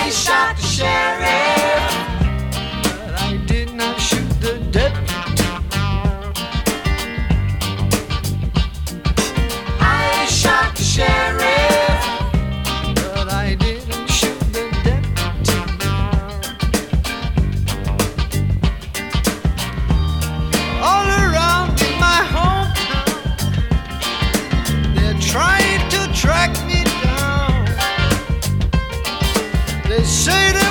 shot the sheriff, but I did not shoot the deputy. I shot the sheriff, but I didn't shoot the deputy. All around in my hometown, they're trying to track me down. They say that